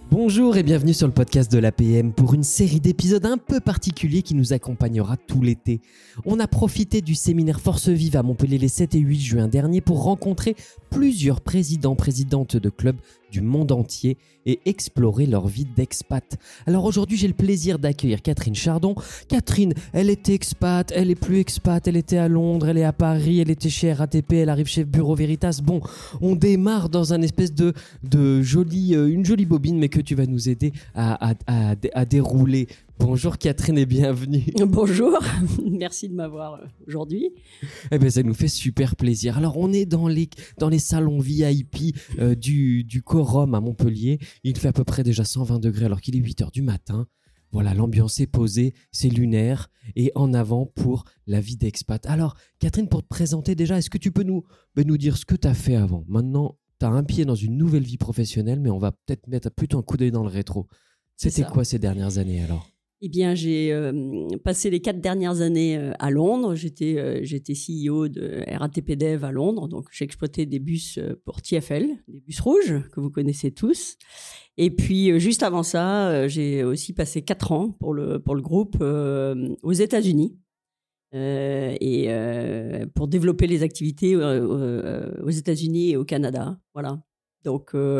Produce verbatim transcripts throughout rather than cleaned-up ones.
Bonjour et bienvenue sur le podcast de l'A P M pour une série d'épisodes un peu particuliers qui nous accompagnera tout l'été. On a profité du séminaire Force Vive à Montpellier les sept et huit juin dernier pour rencontrer plusieurs présidents, présidentes de clubs du monde entier et explorer leur vie d'expat. Alors aujourd'hui, j'ai le plaisir d'accueillir Catherine Chardon. Catherine, elle était expat, elle est plus expat, elle était à Londres, elle est à Paris, elle était chez R A T P, elle arrive chez Bureau Veritas. Bon, on démarre dans un espèce de, de jolie, euh, une jolie bobine, mais que tu vas nous aider à, à, à, à dérouler. Bonjour Catherine et bienvenue. Bonjour, merci de m'avoir aujourd'hui. Eh ben, ça nous fait super plaisir. Alors on est dans les, dans les salons V I P euh, du, du Quorum à Montpellier. Il fait à peu près déjà cent vingt degrés alors qu'il est huit heures du matin. Voilà, l'ambiance est posée, c'est lunaire et en avant pour la vie d'expat. Alors Catherine, pour te présenter déjà, est-ce que tu peux nous, ben, nous dire ce que tu as fait avant ? Maintenant, tu as un pied dans une nouvelle vie professionnelle, mais on va peut-être mettre plutôt un coup d'œil dans le rétro. C'était quoi ces dernières années alors ? Eh bien, j'ai euh, passé les quatre dernières années euh, à Londres. J'étais, euh, j'étais C E O de R A T P Dev à Londres. Donc, j'ai exploité des bus euh, pour T F L, des bus rouges que vous connaissez tous. Et puis, euh, juste avant ça, euh, j'ai aussi passé quatre ans pour le, pour le groupe euh, aux États-Unis. Euh, et euh, pour développer les activités euh, euh, aux États-Unis et au Canada. Voilà. Donc, euh,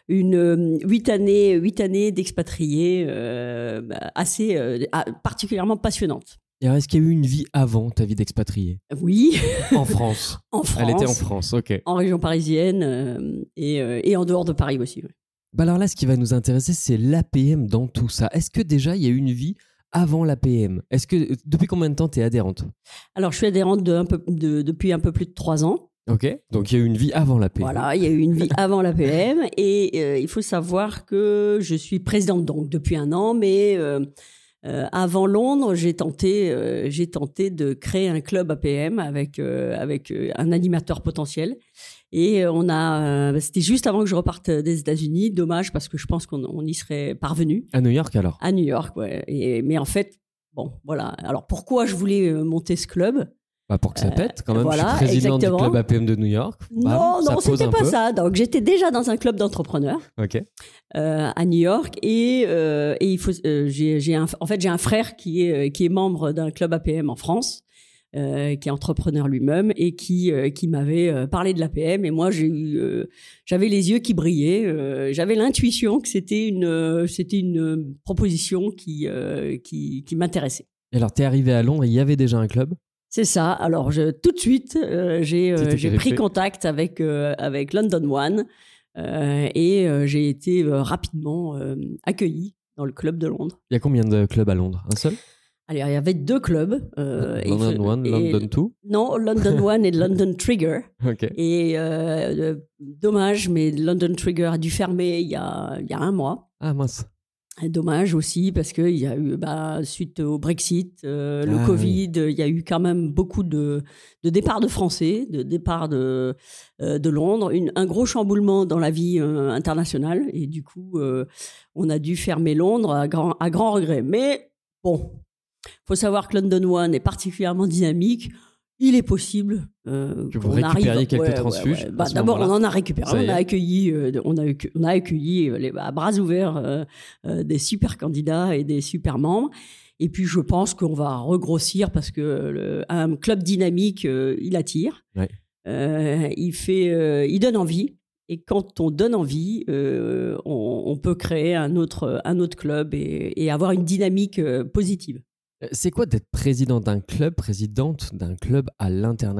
une huit années, huit années d'expatriés euh, assez euh, particulièrement passionnantes. Et alors, est-ce qu'il y a eu une vie avant ta vie d'expatrié ? Oui. En France. En France. Elle était en France, ok. En région parisienne euh, et, euh, et en dehors de Paris aussi. Oui. Bah alors là, ce qui va nous intéresser, c'est l'A P M dans tout ça. Est-ce que déjà, il y a eu une vie avant l'A P M ? Est-ce que, depuis combien de temps tu es adhérente ? Alors, je suis adhérente de un peu, de, depuis un peu plus de trois ans. Ok, donc il y a eu une vie avant l'A P M. Voilà, il y a eu une vie avant l'A P M et euh, il faut savoir que je suis présidente donc depuis un an, mais euh, euh, avant Londres, j'ai tenté, euh, j'ai tenté de créer un club A P M avec euh, avec euh, un animateur potentiel et on a, euh, c'était juste avant que je reparte des États-Unis. Dommage parce que je pense qu'on on y serait parvenu. À New York alors ? À New York, ouais. Et, mais en fait, bon, voilà. Alors pourquoi je voulais monter ce club ? Bah pour que ça pète quand même, voilà, je suis président exactement. du club A P M de New York. Non, Bam, non, ça c'était pas peu. ça. Donc j'étais déjà dans un club d'entrepreneurs Ok. euh, à New York et, euh, et il faut, euh, j'ai, j'ai un, en fait j'ai un frère qui est qui est membre d'un club A P M en France, euh, qui est entrepreneur lui-même et qui euh, qui m'avait euh, parlé de l'A P M et moi j'ai eu, euh, j'avais les yeux qui brillaient, euh, j'avais l'intuition que c'était une euh, c'était une proposition qui euh, qui qui m'intéressait. Et alors t'es arrivé à Londres, il y avait déjà un club ? C'est ça. Alors, je, tout de suite, euh, j'ai, euh, j'ai pris contact avec, euh, avec London One euh, et euh, j'ai été euh, rapidement euh, accueilli dans le club de Londres. Il y a combien de clubs à Londres ? Un seul ? Alors, il y avait deux clubs. Euh, London et, One, et, London Two ? Non, London One et London Trigger. Ok. Et euh, dommage, mais London Trigger a dû fermer il y a, il y a un mois. Ah mince. Dommage aussi parce que il y a eu bah, suite au Brexit, euh, le ah, Covid, oui. il y a eu quand même beaucoup de, de départs de Français, de départs de euh, de Londres, une, un gros chamboulement dans la vie euh, internationale et du coup euh, on a dû fermer Londres à grand à grand regret. Mais bon, faut savoir que London One est particulièrement dynamique. Il est possible euh, que vous récupériez arrive, quelques ouais, transfuges. Ouais, ouais. Bah, d'abord, on en a récupéré. On a accueilli, euh, on a, on a accueilli les, à bras ouverts euh, euh, des super candidats et des super membres. Et puis, je pense qu'on va regrossir parce que le, un club dynamique, euh, il attire, ouais. euh, il fait, euh, il donne envie. Et quand on donne envie, euh, on, on peut créer un autre, un autre club et, et avoir une dynamique euh, positive. C'est quoi d'être président d'un club, présidente d'un club à l'international ?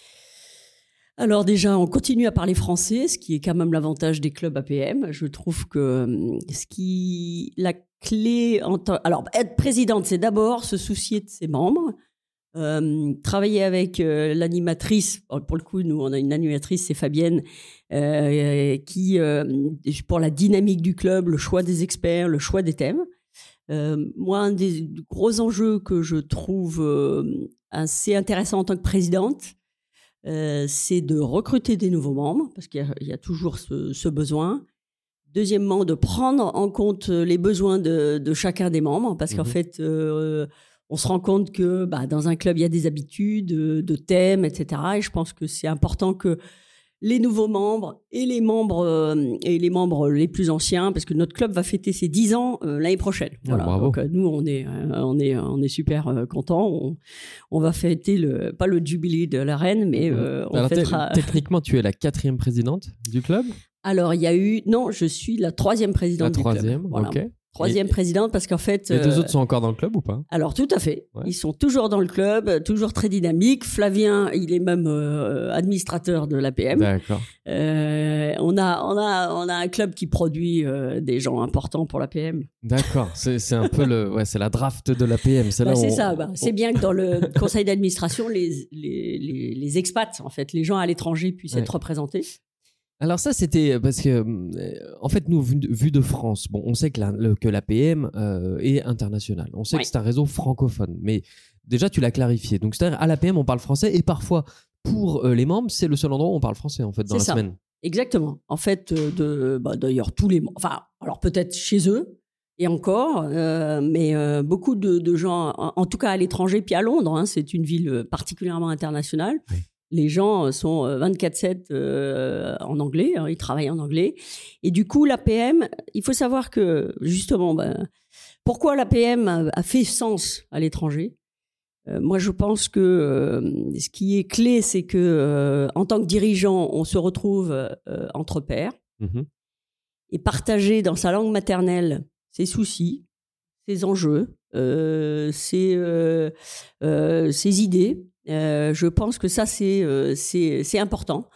Alors déjà, on continue à parler français, ce qui est quand même l'avantage des clubs A P M. Je trouve que ce qui, la clé, en temps, alors être présidente, c'est d'abord se soucier de ses membres, euh, travailler avec euh, l'animatrice. Pour le coup, nous, on a une animatrice, c'est Fabienne, euh, qui, euh, pour la dynamique du club, le choix des experts, le choix des thèmes. Euh, moi, un des gros enjeux que je trouve euh, assez intéressant en tant que présidente, euh, c'est de recruter des nouveaux membres, parce qu'il y a, il y a toujours ce, ce besoin. Deuxièmement, de prendre en compte les besoins de, de chacun des membres, parce mmh. qu'en fait, euh, on se rend compte que bah, dans un club, il y a des habitudes, de thèmes, et cetera. Et je pense que c'est important que les nouveaux membres et les membres euh, et les membres les plus anciens, parce que notre club va fêter ses dix ans euh, l'année prochaine. Ah, voilà. Donc euh, nous on est euh, on est on est super euh, contents. On, on va fêter le pas le jubilé de la reine, mais euh, on Alors, fêtera. Techniquement, tu es la quatrième présidente du club. Alors il y a eu non, je suis la troisième présidente la du troisième, club. Voilà. ok. Troisième Et présidente parce qu'en fait... Les deux euh, autres sont encore dans le club ou pas? Alors tout à fait. Ouais. Ils sont toujours dans le club, toujours très dynamiques. Flavien, il est même euh, administrateur de l'A P M. D'accord. Euh, on, a, on, a, on a un club qui produit euh, des gens importants pour l'A P M. D'accord. C'est, c'est un peu le, ouais, c'est la draft de l'A P M. C'est, bah, là c'est on, ça. Bah, on... C'est bien que dans le conseil d'administration, les, les, les, les expats, en fait, les gens à l'étranger puissent ouais. être représentés. Alors ça, c'était parce que, euh, en fait, nous, vu de, vu de France, bon, on sait que la, le, que l'A P M euh, est international. On sait Ouais. que c'est un réseau francophone. Mais déjà, tu l'as clarifié. Donc, c'est-à-dire, à l'A P M, on parle français et parfois, pour euh, les membres, c'est le seul endroit où on parle français, en fait, dans C'est la ça. semaine. Exactement. En fait, euh, de, bah, d'ailleurs, tous les... Enfin, alors peut-être chez eux, et encore, euh, mais euh, beaucoup de, de gens, en, en tout cas à l'étranger, puis à Londres, hein, c'est une ville particulièrement internationale. Oui. Les gens sont vingt-quatre sept euh, en anglais, hein, ils travaillent en anglais. Et du coup, l'A P M, il faut savoir que, justement, ben, pourquoi l'A P M a, a fait sens à l'étranger. Euh, moi, je pense que euh, ce qui est clé, c'est que euh, en tant que dirigeant, on se retrouve euh, entre pairs Mm-hmm. et partager dans sa langue maternelle ses soucis, ses enjeux, euh, ses, euh, euh, ses idées. Euh, je pense que ça, c'est, euh, c'est, c'est important.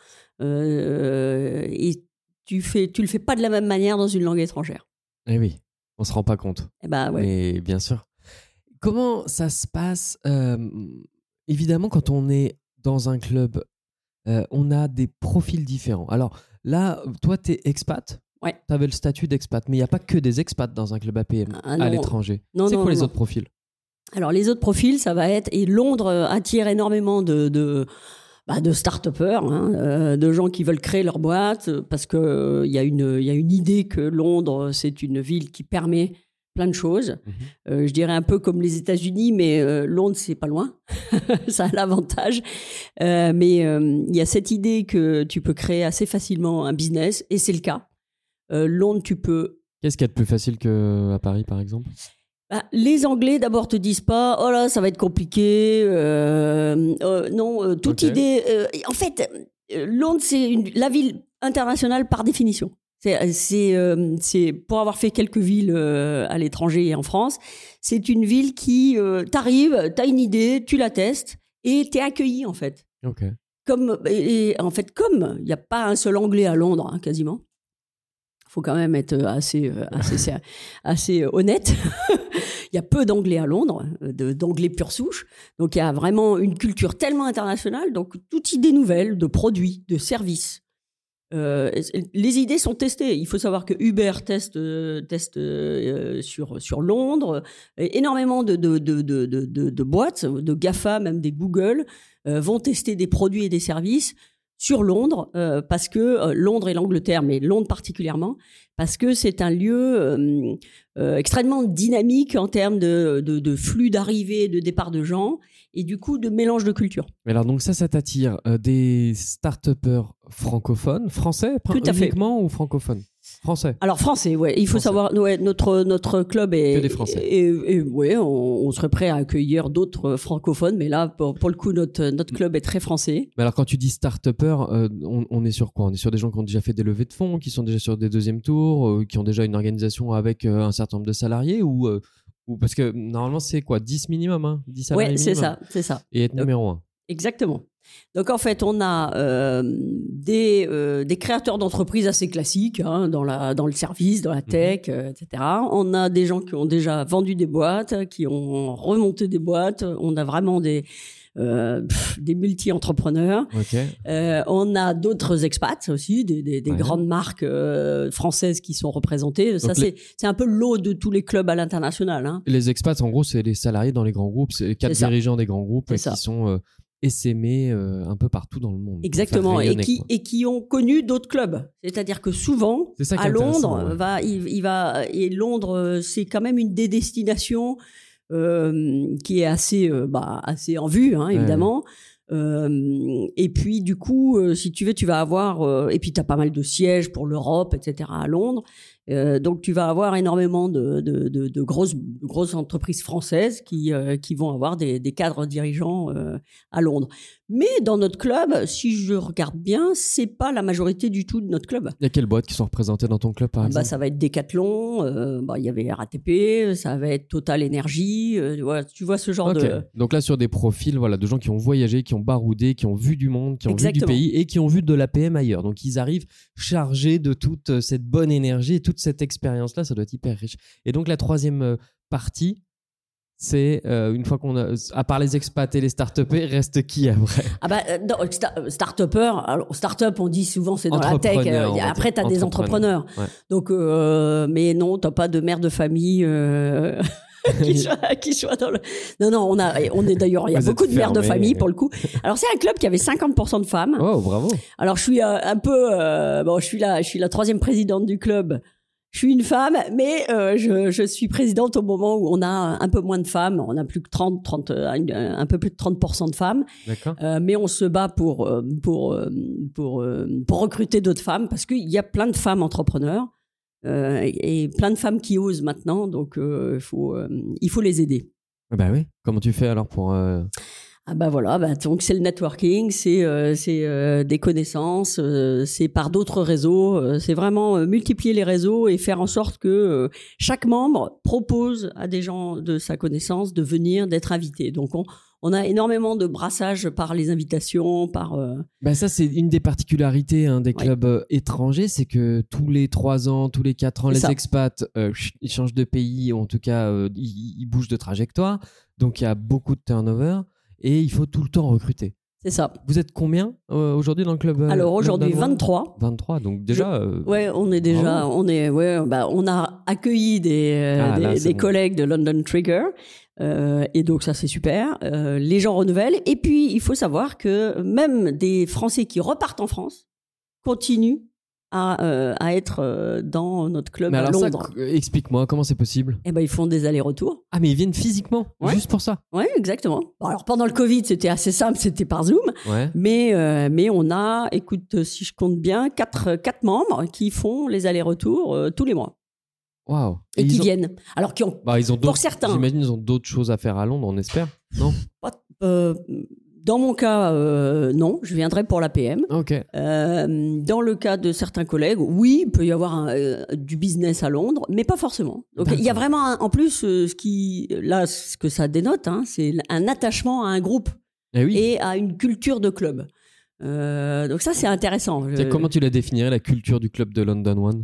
Euh, et tu fais, tu le fais pas de la même manière dans une langue étrangère. Eh oui, on se rend pas compte. Eh ben, ouais. Mais bien sûr. Comment ça se passe euh, évidemment, quand on est dans un club, euh, on a des profils différents. Alors là, toi, tu es expat. Ouais. Tu avais le statut d'expat, mais il n'y a pas que des expats dans un club A P M Ah, à non. l'étranger. Non, c'est non, quoi les non. autres profils? Alors, les autres profils, ça va être... Et Londres attire énormément de... de Bah de start-upers, hein, euh, de gens qui veulent créer leur boîte, parce qu'il euh, y, y a une idée que Londres, c'est une ville qui permet plein de choses. Mmh. Euh, je dirais un peu comme les États-Unis, mais euh, Londres, c'est pas loin. Ça a l'avantage. Euh, mais il euh, y a cette idée que tu peux créer assez facilement un business, et c'est le cas. Euh, Londres, tu peux... Qu'est-ce qu'il y a de plus facile qu'à Paris, par exemple? Bah, les Anglais, d'abord, te disent pas « Oh là, ça va être compliqué. Euh, euh, » Non, euh, toute Okay. idée... Euh, en fait, euh, Londres, c'est une, la ville internationale par définition. C'est, c'est, euh, c'est, pour avoir fait quelques villes euh, à l'étranger et en France, c'est une ville qui... Euh, t'arrives, t'as une idée, tu la testes et t'es accueilli, en fait. Ok. Comme, et, et en fait, comme il n'y a pas un seul Anglais à Londres, hein, quasiment, il faut quand même être assez, assez, assez honnête. Il y a peu d'anglais à Londres, de, d'anglais pure souche. Donc, il y a vraiment une culture tellement internationale. Donc, toute idée nouvelle de produits, de services, euh, les idées sont testées. Il faut savoir que Uber teste, teste euh, sur, sur Londres. Et énormément de, de, de, de, de, de boîtes, de GAFA, même des Google, euh, vont tester des produits et des services sur Londres, euh, parce que euh, Londres et l'Angleterre, mais Londres particulièrement, parce que c'est un lieu euh, euh, extrêmement dynamique en termes de, de, de flux d'arrivée et de départ de gens, et du coup de mélange de cultures. Mais alors, donc ça, ça t'attire euh, des start-upers francophones, français Tout à fait. uniquement ou francophones? Français. Alors français, ouais. Il faut Français. savoir, ouais, notre notre club est Que des Français. Et, et, et ouais, on, on serait prêt à accueillir d'autres francophones, mais là, pour, pour le coup, notre notre club est très français. Mais alors, quand tu dis start-upers, euh, on, on est sur quoi? On est sur des gens qui ont déjà fait des levées de fonds, qui sont déjà sur des deuxièmes tours, euh, qui ont déjà une organisation avec euh, un certain nombre de salariés, ou, euh, ou parce que normalement c'est quoi, dix minimum, hein, dix salariés Ouais, c'est minimum. ça, c'est ça. Et être Donc, numéro un. Exactement. Donc en fait, on a euh, des, euh, des créateurs d'entreprises assez classiques, hein, dans, la, dans le service, dans la tech, mmh. euh, et cetera. On a des gens qui ont déjà vendu des boîtes, qui ont remonté des boîtes. On a vraiment des, euh, pff, des multi-entrepreneurs. Okay. Euh, on a d'autres expats aussi, des, des, des ouais. grandes marques euh, françaises qui sont représentées. Donc Ça, les... c'est, c'est un peu l'eau de tous les clubs à l'international. Hein. Les expats, en gros, c'est les salariés dans les grands groupes, c'est les quatre c'est dirigeants des grands groupes qui sont... Euh, essaimés euh, un peu partout dans le monde. Exactement, et qui, et qui ont connu d'autres clubs. C'est-à-dire que souvent, à Londres, ouais. va, il, il va, et Londres, c'est quand même une des destinations euh, qui est assez, euh, bah, assez en vue, hein, évidemment. Euh, et puis du coup, euh, si tu veux, tu vas avoir euh, et puis tu as pas mal de sièges pour l'Europe, et cetera à Londres. Euh, donc tu vas avoir énormément de, de, de, de grosses de grosses entreprises françaises qui euh, qui vont avoir des, des cadres dirigeants euh, à Londres. Mais dans notre club, si je regarde bien, c'est pas la majorité du tout de notre club. Il y a quelles boîtes qui sont représentées dans ton club par Ah exemple? bah, ça va être Decathlon, euh, bah, il y avait R A T P, ça va être Total Energy, euh, voilà, tu vois ce genre Ok. de... Donc là sur des profils voilà, de gens qui ont voyagé, qui ont baroudé, qui ont vu du monde, qui ont Exactement. vu du pays et qui ont vu de l'A P M ailleurs. Donc ils arrivent chargés de toute cette bonne énergie et toute cette expérience-là, ça doit être hyper riche. Et donc la troisième euh, partie, c'est euh, une fois qu'on a, à part les expats et les start-upers, reste qui après? Ah bah, euh, non, sta- start-upper, alors start-up on dit souvent c'est dans la tech, Entrepreneurs, euh, on va après dire. tu as des entrepreneurs. Ouais. Donc, euh, mais non, t'as pas de mère de famille euh, qui, soit, qui soit dans le... Non, non, on, a, on est d'ailleurs, il y a Vous beaucoup êtes de mères de fermés. famille pour le coup. Alors c'est un club qui avait cinquante pour cent de femmes. Oh, bravo. Alors je suis euh, un peu, euh, bon, je suis la, je suis la troisième présidente du club. Je suis une femme, mais euh, je, je suis présidente au moment où on a un peu moins de femmes. On a plus que trente, trente, un peu plus de trente pour cent de femmes. D'accord. Euh, mais on se bat pour pour pour pour recruter d'autres femmes parce qu'il y a plein de femmes entrepreneurs euh, et plein de femmes qui osent maintenant. Donc euh, il faut euh, il faut les aider. Bah oui. Comment tu fais alors pour euh... Ah bah voilà, bah donc c'est le networking, c'est euh, c'est euh, des connaissances, euh, c'est par d'autres réseaux, euh, c'est vraiment euh, multiplier les réseaux et faire en sorte que euh, chaque membre propose à des gens de sa connaissance de venir, d'être invité. Donc on on a énormément de brassage par les invitations, par. Euh... Bah ça c'est une des particularités hein, des Ouais. clubs euh, étrangers, c'est que tous les trois ans, tous les quatre ans, C'est les ça. expats euh, chut, ils changent de pays, ou en tout cas euh, ils, ils bougent de trajectoire, donc il y a beaucoup de turnover. Et il faut tout le temps recruter. C'est ça. Vous êtes combien euh, aujourd'hui dans le club euh, Alors aujourd'hui London One? vingt-trois. vingt-trois, donc déjà. Euh, Ouais, on est déjà, bravo. on est, ouais, bah, on a accueilli des, euh, Ah, des, là, c'est des bon. collègues de London Trigger, euh, et donc ça c'est super. Euh, les gens renouvellent, et puis il faut savoir que même des Français qui repartent en France continuent à, euh, à être euh, dans notre club Mais à alors ça, Londres. euh, explique-moi comment c'est possible. Eh ben ils font des allers-retours. Ah mais ils viennent physiquement, Ouais. juste pour ça. Ouais, exactement. Bon, alors pendant le Covid, c'était assez simple, c'était par Zoom. Ouais. Mais, euh, mais on a, écoute, si je compte bien, quatre, quatre membres qui font les allers-retours euh, tous les mois Waouh. et, qui ils ont... viennent. Alors, qui ont, Bah, ils ont pour d'autres- certains, J'imagine ils ont d'autres choses à faire à Londres, on espère. Non. pas- euh, dans mon cas, euh, non, je viendrai pour l'A P M. Ok. Euh, dans le cas de certains collègues, oui, il peut y avoir un, euh, du business à Londres, mais pas forcément. Donc, il y a vraiment, un- en plus, euh, ce qui, là, ce que ça dénote, hein, c'est un attachement à un groupe Eh oui. et à une culture de club. Euh, donc ça, c'est intéressant. Tiens, Je- comment tu la définirais la culture du club de London One?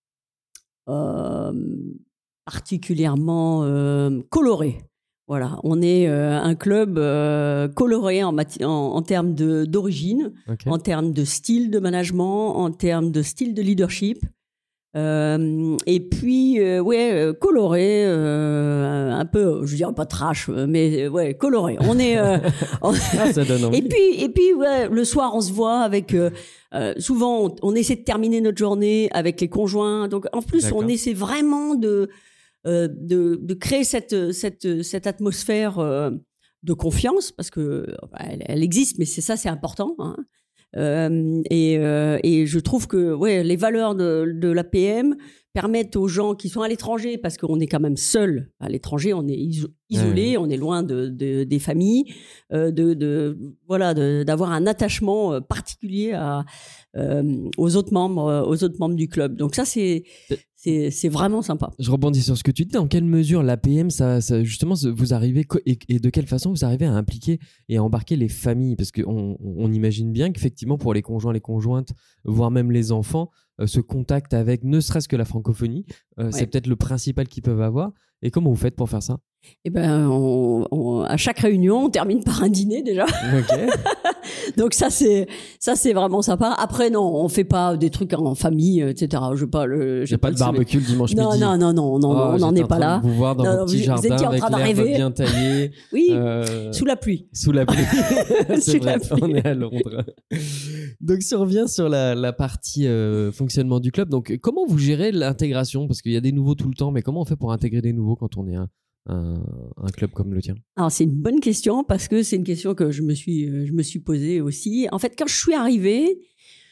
euh, particulièrement euh, coloré. Voilà, on est euh, un club euh, coloré en, mati- en, en termes de- d'origine, Ok. en termes de style de management, en termes de style de leadership. Euh, et puis, euh, ouais, euh, coloré, euh, un peu, je dirais pas trash, mais euh, ouais, coloré. On est. euh, on- Ah, ça donne envie. et puis, et puis, ouais, le soir, on se voit avec. Euh, euh, souvent, on, on essaie de terminer notre journée avec les conjoints. Donc, en plus, D'accord. on essaie vraiment de euh, de, de créer cette cette cette atmosphère euh, de confiance parce que bah, elle, elle existe, mais c'est ça, c'est important. Hein. Euh, et, euh, et je trouve que ouais, les valeurs de, de l'A P M permettent aux gens qui sont à l'étranger, parce qu'on est quand même seul à l'étranger, on est iso- isolé, Ouais. on est loin de, de, des familles, euh, de, de voilà, de- d'avoir un attachement euh, particulier à, euh, aux autres membres, euh, aux autres membres du club. Donc ça, c'est c'est c'est vraiment sympa. Je rebondis sur ce que tu dis. Dans quelle mesure l'A P M, ça, ça, justement, vous arrivez co- et, et de quelle façon vous arrivez à impliquer et à embarquer les familles? Parce qu'on on imagine bien qu'effectivement, pour les conjoints, les conjointes, voire même les enfants, euh, ce contact avec ne serait-ce que la francophonie, euh, Ouais. c'est peut-être le principal qu'ils peuvent avoir. Et comment vous faites pour faire ça? Et ben, on, on- à chaque réunion, on termine par un dîner déjà. Ok. Donc ça c'est ça c'est vraiment sympa. Après non, on fait pas des trucs en famille, et cetera. Je veux pas le. J'ai pas de barbecue le dimanche Non midi. non non non non, Oh, on n'en j'étais est en pas train là. de vous voir dans Non, vos non, petits vous- vous jardins étiez en avec train l'herbe d'arriver. bien taillée. Oui, euh, sous la pluie. Sous la pluie. C'est Sous la vrai, pluie. on est à Londres. Donc, si on revient sur la, la partie euh, fonctionnement du club, donc comment vous gérez l'intégration? Parce qu'il y a des nouveaux tout le temps, mais comment on fait pour intégrer des nouveaux quand on est un, un, un club comme le tien? Alors, c'est une bonne question parce que c'est une question que je me suis, je me suis posée aussi. En fait, quand je suis arrivée,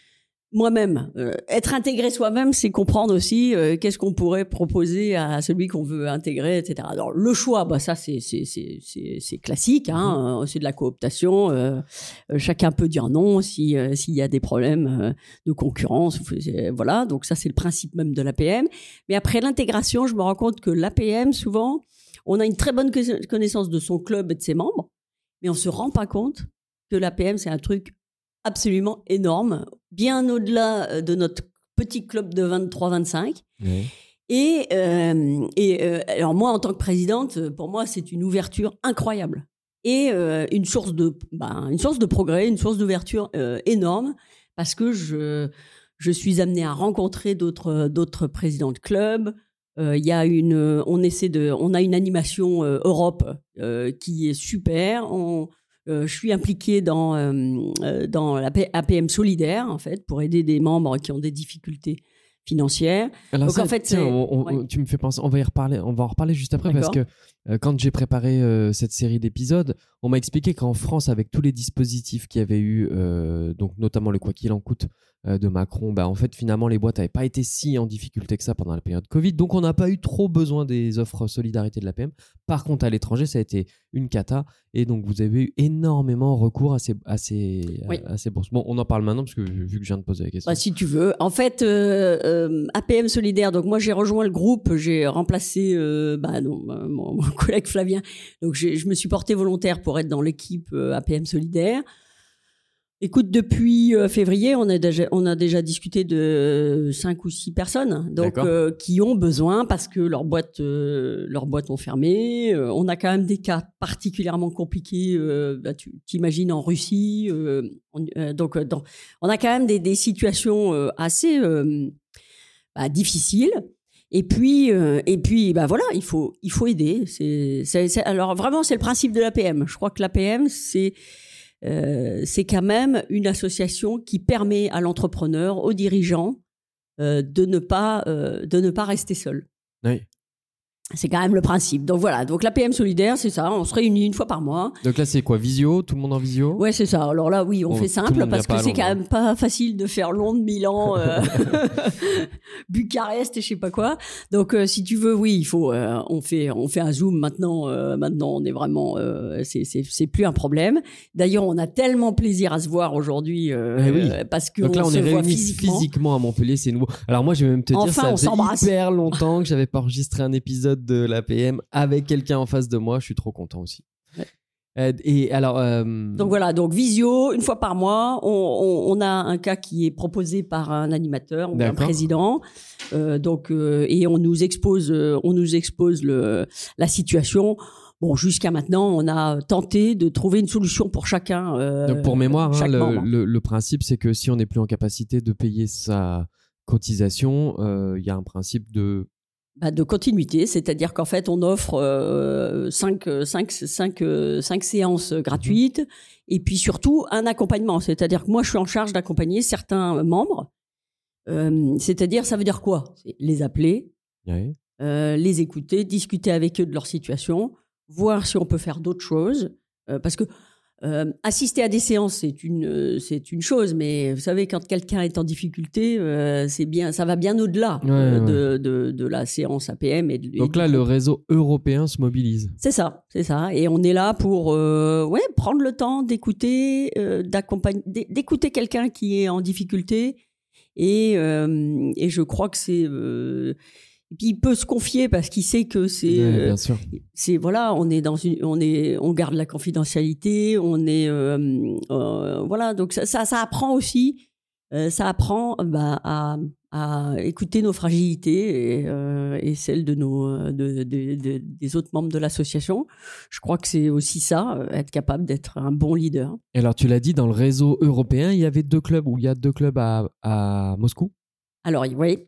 moi-même, euh, être intégré soi-même, c'est comprendre aussi euh, qu'est-ce qu'on pourrait proposer à celui qu'on veut intégrer, et cetera. Alors, le choix, bah ça, c'est c'est c'est c'est, c'est classique, hein, mmh. euh, c'est de la cooptation. Euh, euh, chacun peut dire non si euh, s'il y a des problèmes euh, de concurrence. Voilà, donc ça, c'est le principe même de l'A P M. Mais après l'intégration, je me rends compte que l'A P M, souvent, on a une très bonne connaissance de son club et de ses membres, mais on se rend pas compte que l'A P M, c'est un truc absolument énorme, bien au-delà de notre petit club de vingt-trois vingt-cinq. Oui. Et, euh, et euh, alors moi, en tant que présidente, pour moi, c'est une ouverture incroyable et euh, une source de, bah, une source de progrès, une source d'ouverture euh, énorme, parce que je, je suis amenée à rencontrer d'autres, d'autres présidents de clubs. Il euh, y a une, on essaie de, on a une animation euh, Europe euh, qui est super. On Euh, je suis impliquée dans, euh, dans la A P M solidaire, en fait, pour aider des membres qui ont des difficultés financières. Alors donc ça, en fait, tiens, on, on, ouais. tu me fais penser, on va y reparler, on va en reparler juste après. D'accord. Parce que euh, quand j'ai préparé euh, cette série d'épisodes, on m'a expliqué qu'en France, avec tous les dispositifs qu'il y avait eu, euh, donc notamment le quoi qu'il en coûte euh, de Macron, bah en fait finalement les boîtes n'avaient pas été si en difficulté que ça pendant la période Covid, donc on n'a pas eu trop besoin des offres solidarité de l'A P M. Par contre, à l'étranger, ça a été une cata, et donc vous avez eu énormément recours à ces à ces oui. à, à ces bourses. Bon, on en parle maintenant parce que vu que je viens de poser la question. Bah, si tu veux, en fait. Euh, euh, A P M solidaire, donc moi j'ai rejoint le groupe, j'ai remplacé euh, bah, non, mon, mon collègue Flavien, donc j'ai, je me suis portée volontaire pour être dans l'équipe euh, A P M solidaire. Écoute, depuis euh, février, on a déjà, on a déjà discuté de cinq ou six personnes, donc euh, qui ont besoin parce que leurs boîtes, euh, leurs boîtes ont fermé. Euh, on a quand même des cas particulièrement compliqués. Euh, bah, tu t'imagines en Russie, euh, on, euh, donc dans, on a quand même des, des situations euh, assez euh, bah, difficiles. Et puis, euh, et puis, bah voilà, il faut, il faut aider. C'est, c'est, c'est, alors vraiment, c'est le principe de l'A P M. Je crois que l'A P M, c'est Euh, c'est quand même une association qui permet à l'entrepreneur, aux dirigeants, euh, de ne pas euh, de ne pas rester seul. Oui. C'est quand même le principe. Donc voilà, donc l'A P M solidaire, c'est ça, on se réunit une fois par mois. Donc là, c'est quoi, visio, tout le monde en visio? Ouais, c'est ça. Alors là, oui, on, on fait simple parce que c'est quand même pas facile de faire Londres, Milan, euh, Bucarest et je sais pas quoi. Donc euh, si tu veux, oui, il faut euh, on fait on fait un Zoom maintenant euh, maintenant on est vraiment euh, c'est c'est c'est plus un problème. D'ailleurs, on a tellement plaisir à se voir aujourd'hui euh, eh oui. parce que donc là, on, on est se voit réunis physiquement. physiquement à Montpellier, c'est nouveau. Alors moi, je vais même te enfin, dire ça on faisait s'embrasse. hyper longtemps que j'avais pas enregistré un épisode de l'A P M avec quelqu'un en face de moi. Je suis trop content aussi. Ouais. Euh, et alors, euh... donc voilà, donc visio une fois par mois, on, on, on a un cas qui est proposé par un animateur ou un président, euh, donc euh, et on nous expose, euh, on nous expose le la situation. Bon, jusqu'à maintenant, on a tenté de trouver une solution pour chacun. Euh, donc pour mémoire, hein, le, le, le principe, c'est que si on n'est plus en capacité de payer sa cotisation, il euh, y a un principe de Bah de continuité, c'est-à-dire qu'en fait, on offre euh, cinq, cinq, cinq, cinq séances gratuites mmh. et puis surtout un accompagnement. C'est-à-dire que moi, je suis en charge d'accompagner certains membres. Euh, c'est-à-dire, ça veut dire quoi? C'est les appeler, oui. euh, les écouter, discuter avec eux de leur situation, voir si on peut faire d'autres choses. Euh, parce que Euh, assister à des séances, c'est une, euh, c'est une chose, mais vous savez, quand quelqu'un est en difficulté, euh, c'est bien, ça va bien au-delà ouais, euh, ouais. De, de, de la séance A P M. Et de, Donc et là, le réseau européen se mobilise. C'est ça, c'est ça. Et on est là pour euh, ouais, prendre le temps d'écouter, euh, d'accompagner, d'écouter quelqu'un qui est en difficulté. Et, euh, et je crois que c'est... Euh, Et puis il peut se confier parce qu'il sait que c'est, ouais, bien sûr. Euh, c'est voilà, on est dans une, on est, on garde la confidentialité, on est, euh, euh, voilà, donc ça, ça, ça apprend aussi, euh, ça apprend bah, à, à écouter nos fragilités et, euh, et celles de nos, de, de, de, des autres membres de l'association. Je crois que c'est aussi ça, être capable d'être un bon leader. Et alors tu l'as dit, dans le réseau européen, il y avait deux clubs, ou il y a deux clubs à, à Moscou. Alors oui.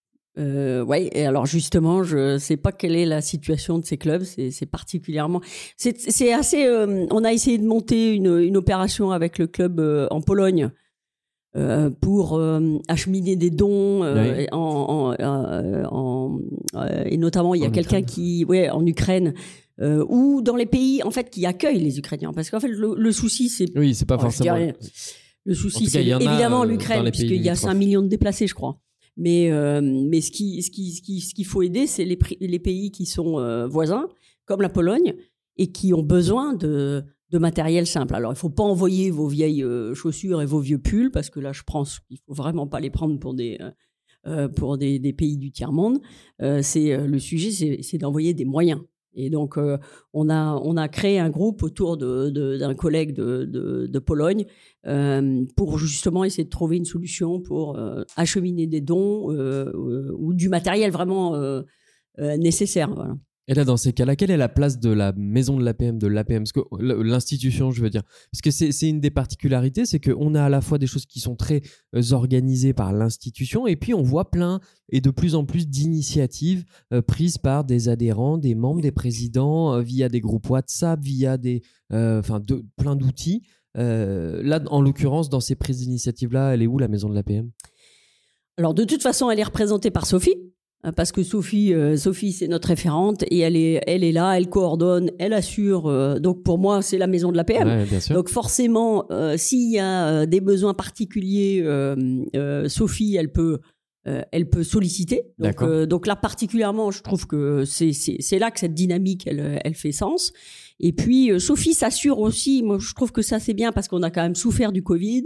Euh, ouais, et alors justement, je sais pas quelle est la situation de ces clubs. C'est, c'est particulièrement, c'est, c'est assez. Euh, on a essayé de monter une, une opération avec le club euh, en Pologne euh, pour euh, acheminer des dons euh, oui. en, en, en, Euh, et notamment, il y a en quelqu'un Ukraine. qui, ouais, en Ukraine, euh, ou dans les pays en fait qui accueillent les Ukrainiens, parce qu'en fait, le, le souci, c'est Oui, c'est pas oh, je forcément. dirais, le souci, En tout cas, c'est il y en a, évidemment euh, l'Ukraine, dans les pays puisqu'il y a limitrophes. cinq millions de déplacés, je crois. Mais, euh, mais ce qu'il ce qui, ce qui, ce qu'il faut aider, c'est les, pri- les pays qui sont euh, voisins, comme la Pologne, et qui ont besoin de, de matériel simple. Alors, il ne faut pas envoyer vos vieilles euh, chaussures et vos vieux pulls, parce que là, je pense qu'il ne faut vraiment pas les prendre pour des, euh, euh, pour des, des pays du tiers-monde. Euh, c'est, euh, le sujet, c'est, c'est d'envoyer des moyens. Et donc, euh, on, a, on a créé un groupe autour de, de, d'un collègue de, de, de Pologne euh, pour justement essayer de trouver une solution pour euh, acheminer des dons euh, euh, ou du matériel vraiment euh, euh, nécessaire. Voilà. Et là, dans ces cas-là, quelle est la place de la maison de l'A P M, de l'A P M, parce que l'institution, je veux dire, parce que c'est, c'est une des particularités, c'est qu'on a à la fois des choses qui sont très euh, organisées par l'institution, et puis on voit plein et de plus en plus d'initiatives euh, prises par des adhérents, des membres, des présidents, euh, via des groupes WhatsApp, via des, euh, enfin, de, plein d'outils. Euh, là, en l'occurrence, dans ces prises d'initiative-là, elle est où la maison de l'A P M ? Alors, de toute façon, elle est représentée par Sophie. Parce que Sophie, euh, Sophie, c'est notre référente et elle est, elle est là, elle coordonne, elle assure. Euh, donc pour moi, c'est la maison de l'A P M. Ouais, bien sûr. Donc forcément, euh, s'il y a euh, des besoins particuliers, euh, euh, Sophie, elle peut, euh, elle peut solliciter. Donc, euh, donc là particulièrement, je trouve que c'est, c'est, c'est là que cette dynamique, elle, elle fait sens. Et puis euh, Sophie s'assure aussi. Moi, je trouve que ça c'est bien parce qu'on a quand même souffert du Covid.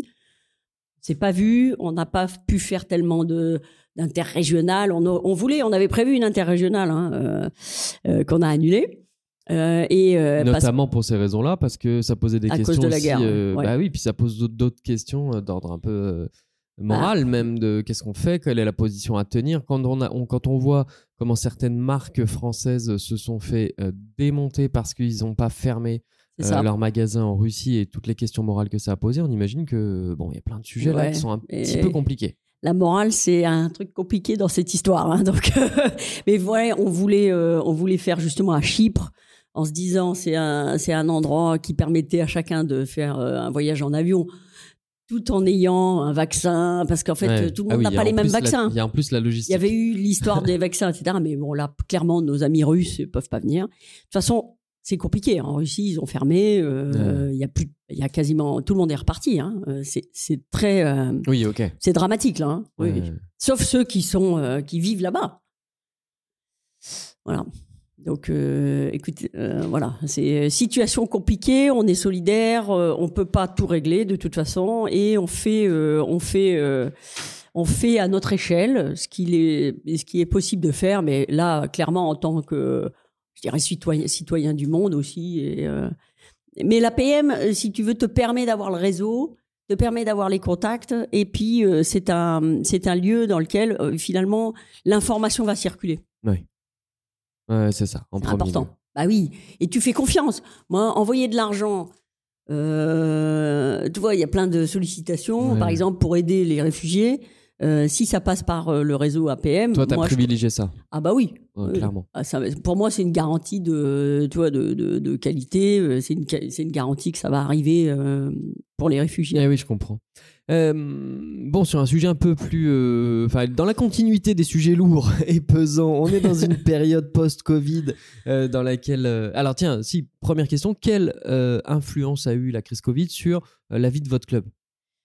C'est pas vu, on n'a pas pu faire tellement de d'interrégional. On, a, on voulait, on avait prévu une interrégionale hein, euh, euh, qu'on a annulée. Euh, et euh, notamment parce, pour ces raisons-là, parce que ça posait des à questions cause de la aussi. guerre, Euh, ouais. Bah oui, puis ça pose d'autres, d'autres questions d'ordre un peu euh, moral, ah. même de qu'est-ce qu'on fait, quelle est la position à tenir. Quand on, a, on, quand on voit comment certaines marques françaises se sont fait euh, démonter parce qu'ils n'ont pas fermé Euh, leur magasin en Russie et toutes les questions morales que ça a posées, on imagine que bon, il y a plein de sujets ouais, là qui sont un petit peu compliqués. La morale, c'est un truc compliqué dans cette histoire. Hein, donc, mais ouais, on voulait, euh, on voulait faire justement à Chypre, en se disant c'est un, c'est un endroit qui permettait à chacun de faire euh, un voyage en avion, tout en ayant un vaccin, parce qu'en fait, ouais. tout le monde ah oui, n'a pas les mêmes vaccins. Il y a en plus la logistique. Il y avait eu l'histoire des vaccins, et cetera. Mais bon, là, clairement, nos amis russes ne peuvent pas venir. De toute façon, c'est compliqué. En Russie, ils ont fermé. Il euh, ouais. y a plus, il y a quasiment tout le monde est reparti. Hein. C'est, c'est très. Euh, oui, ok. C'est dramatique là. Hein. Oui, ouais. Sauf ceux qui sont, euh, qui vivent là-bas. Voilà. Donc, euh, écoutez, euh, voilà, c'est situation compliquée. On est solidaire. Euh, on peut pas tout régler de toute façon, et on fait, euh, on fait. Euh, On fait à notre échelle ce qu'il est, ce qui est possible de faire. Mais là, clairement, en tant que je dirais citoyen, citoyen du monde aussi. Et, euh... Mais l'A P M, si tu veux, te permet d'avoir le réseau, te permet d'avoir les contacts, et puis euh, c'est un, c'est un lieu dans lequel euh, finalement l'information va circuler. Oui, ouais, c'est ça. En c'est important. Lieu. Bah oui, et tu fais confiance. Moi, envoyer de l'argent, euh, tu vois, il y a plein de sollicitations, ouais. Par exemple pour aider les réfugiés. Euh, si ça passe par euh, le réseau A P M, toi, t'as moi, privilégié je... ça. Ah bah oui, ouais, euh, clairement. Ça, pour moi, c'est une garantie de, tu vois, de, de, de qualité. C'est une, c'est une garantie que ça va arriver euh, pour les réfugiés. Eh oui, je comprends. Euh, bon, sur un sujet un peu plus, enfin, euh, dans la continuité des sujets lourds et pesants, on est dans une période post-Covid euh, dans laquelle. Euh... Alors tiens, si première question, quelle euh, influence a eu la crise Covid sur euh, la vie de votre club?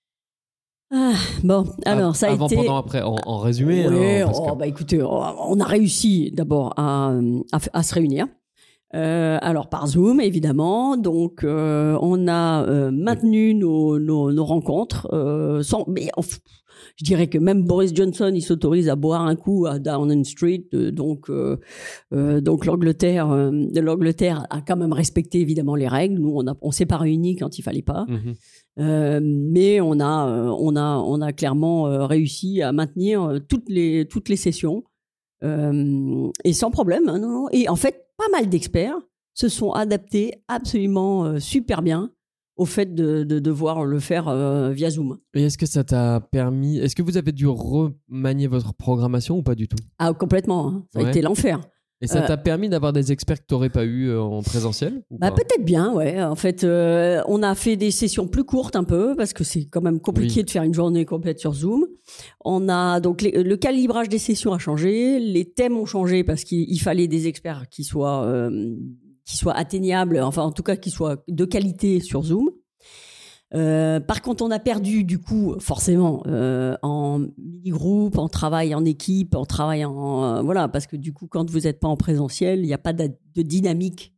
Ah, bon, alors ça a Avant, été... Avant, pendant, après, en, en résumé. Ouais, hein, oh, que... bah écoutez, on a réussi d'abord à, à, à se réunir. Euh, alors par Zoom, évidemment. Donc, euh, on a euh, maintenu nos, nos, nos rencontres. Euh, sans, mais enfin, je dirais que même Boris Johnson, il s'autorise à boire un coup à Downing Street. Euh, donc, euh, euh, donc l'Angleterre, euh, l'Angleterre a quand même respecté évidemment les règles. Nous, on a, on s'est pas réunis quand il fallait pas. Mm-hmm. Euh, mais on a, euh, on a, on a clairement euh, réussi à maintenir euh, toutes les, toutes les sessions euh, et sans problème. Hein, non, non. Et en fait, pas mal d'experts se sont adaptés absolument euh, super bien au fait de, de devoir le faire euh, via Zoom. Et est-ce que ça t'a permis, est-ce que vous avez dû remanier votre programmation ou pas du tout? Ah, complètement. Hein. Ça a ouais. été l'enfer. Et ça Euh, t'a permis d'avoir des experts que tu n'aurais pas eu euh, en présentiel ou Bah, pas? peut-être bien, ouais. En fait, euh, on a fait des sessions plus courtes un peu parce que c'est quand même compliqué Oui. de faire une journée complète sur Zoom. On a donc les- le calibrage des sessions a changé, les thèmes ont changé parce qu'il il fallait des experts qui soient euh, qui soient atteignables, enfin en tout cas qui soient de qualité sur Zoom. Euh, par contre, on a perdu du coup forcément euh, en mini-groupe, en travail en équipe, en travail en euh, voilà, parce que du coup, quand vous n'êtes pas en présentiel, il n'y a pas de, de dynamique.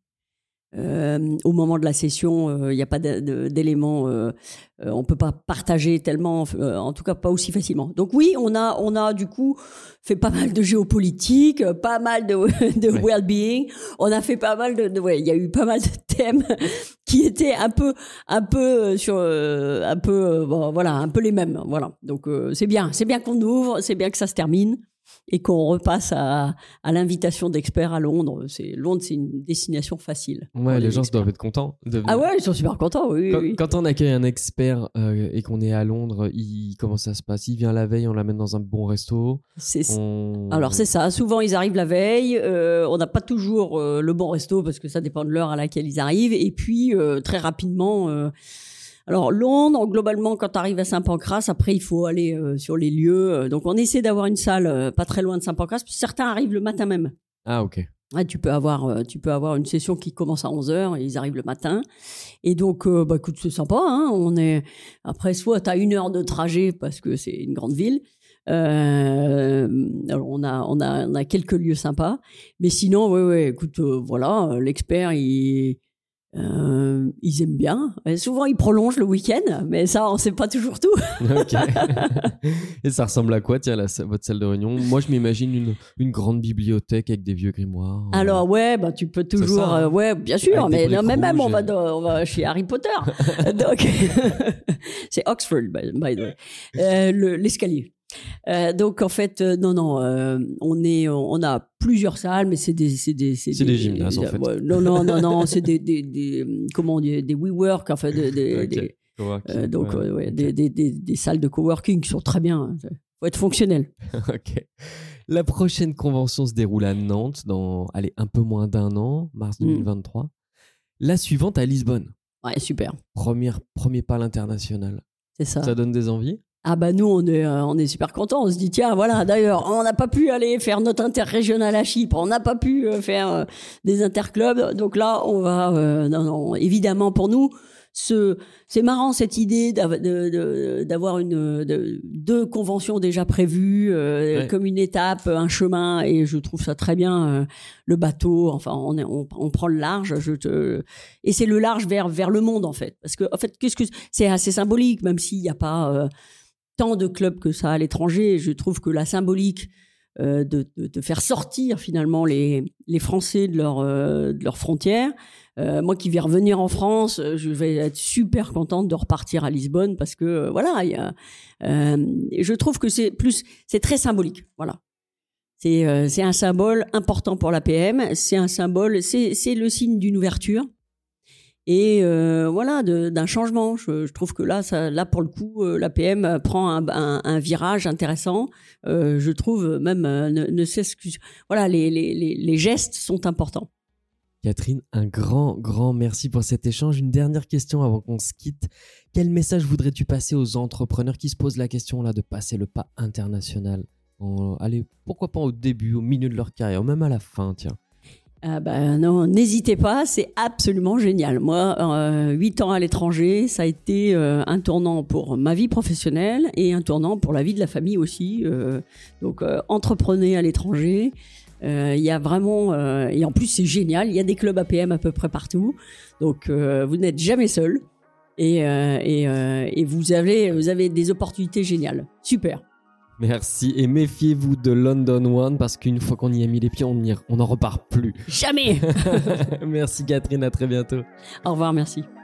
Euh, au moment de la session, il n'y a pas de- de- d'éléments, euh, euh, on peut pas partager tellement, euh, en tout cas pas aussi facilement. Donc oui, on a, on a du coup fait pas mal de géopolitique, euh, pas mal de, de Ouais. well-being. On a fait pas mal de, de- ouais, il y a eu pas mal de thèmes qui étaient un peu, un peu sur, euh, un peu, euh, bon, voilà, un peu les mêmes. Voilà. Donc euh, c'est bien, c'est bien qu'on ouvre, c'est bien que ça se termine. Et qu'on repasse à, à l'invitation d'experts à Londres. C'est, Londres, c'est une destination facile. pour Ouais, les gens experts. doivent être contents. de Ah venir. ouais, ils sont super contents, oui. Quand, oui. quand on accueille un expert euh, et qu'on est à Londres, il, comment ça se passe? Il vient la veille, on l'amène dans un bon resto. C'est, On... Alors c'est ça, souvent ils arrivent la veille, euh, on n'a pas toujours euh, le bon resto parce que ça dépend de l'heure à laquelle ils arrivent. Et puis euh, très rapidement... euh, Alors Londres, globalement, quand tu arrives à Saint-Pancras, après il faut aller euh, sur les lieux. Euh, Donc on essaie d'avoir une salle euh, pas très loin de Saint-Pancras. Certains arrivent le matin même. Ah, ok. Ouais, tu peux avoir, euh, tu peux avoir une session qui commence à onze heures et ils arrivent le matin. Et donc, euh, bah, écoute, c'est sympa, hein. On est, après, soit tu as une heure de trajet parce que c'est une grande ville. Euh, alors on a, on a, on a quelques lieux sympas. Mais sinon, ouais, ouais, écoute, euh, voilà, euh, l'expert, il, euh, ils aiment bien. Et souvent, ils prolongent le week-end, mais ça, on sait pas toujours tout. Ok. Et ça ressemble à quoi, tiens, la, votre salle de réunion? Moi, je m'imagine une, une grande bibliothèque avec des vieux grimoires. euh. Alors ouais, bah tu peux toujours, ça, hein. euh, ouais, bien sûr, Avec des mais, non, briques mais même on rouges va, et- dans- on va chez Harry Potter. Donc c'est Oxford, by, by the way, Euh, le- l'escalier. Euh, donc en fait, euh, non, non, euh, on est, on a plusieurs salles, mais c'est des, c'est des, C'est des gymnases, en euh, fait. ouais, non, non, non, non, c'est des, des, des, comment on dit, des WeWork, enfin des, des, Ok. des- Coworking, euh, donc ouais, ouais, ouais, ok. des, des, des, des salles de coworking qui sont très bien. Hein. Faut être fonctionnel. Ok. La prochaine convention se déroule à Nantes dans, allez, un peu moins d'un an, mars deux mille vingt-trois. La suivante à Lisbonne. Ouais, super. Première, premier pas à l'international. C'est ça. Ça donne des envies? Ah bah nous on est euh, on est super contents, on se dit tiens voilà, d'ailleurs on n'a pas pu aller faire notre interrégional à Chypre, on n'a pas pu euh, faire euh, des interclubs, donc là on va euh, non non évidemment pour nous ce c'est marrant cette idée d'av- de- de- d'avoir une de- deux conventions déjà prévues euh, Ouais. comme une étape, un chemin, et je trouve ça très bien, euh, le bateau, enfin on est on, on prend le large, je te et c'est le large vers vers le monde en fait, parce que en fait qu'est-ce que c'est assez symbolique, même s'il n'y a pas euh, tant de clubs que ça à l'étranger. Je trouve que la symbolique euh, de, de, de faire sortir finalement les, les Français de, leur, euh, de leurs frontières. Euh, moi qui vais revenir en France, je vais être super contente de repartir à Lisbonne parce que euh, voilà, il y a, euh, je trouve que c'est plus, c'est très symbolique. Voilà. C'est, euh, c'est un symbole important pour l'A P M. C'est un symbole, c'est, c'est le signe d'une ouverture. Et euh, voilà, de, d'un changement. Je, je trouve que là, ça, là pour le coup, euh, l'A P M prend un, un, un virage intéressant. Euh, je trouve même, euh, ne, ne s'excuse. Voilà, les, les, les, les gestes sont importants. Catherine, un grand, grand merci pour cet échange. Une dernière question avant qu'on se quitte. Quel message voudrais-tu passer aux entrepreneurs qui se posent la question là de passer le pas international? En- allez, pourquoi pas au début, au milieu de leur carrière, ou même à la fin, tiens. Ah ben non, n'hésitez pas, c'est absolument génial. Moi, euh, huit ans à l'étranger, ça a été euh, un tournant pour ma vie professionnelle et un tournant pour la vie de la famille aussi. Euh, donc, euh, entreprenez à l'étranger. Il euh, y a vraiment... Euh, et en plus, c'est génial, il y a des clubs A P M à peu près partout. Donc, euh, vous n'êtes jamais seul. Et, euh, et, euh, et vous, avez, vous avez des opportunités géniales. Super. Merci et méfiez-vous de London One parce qu'une fois qu'on y a mis les pieds, on n'y- on n'en repart plus. Jamais. Merci Catherine, à très bientôt. Au revoir, merci.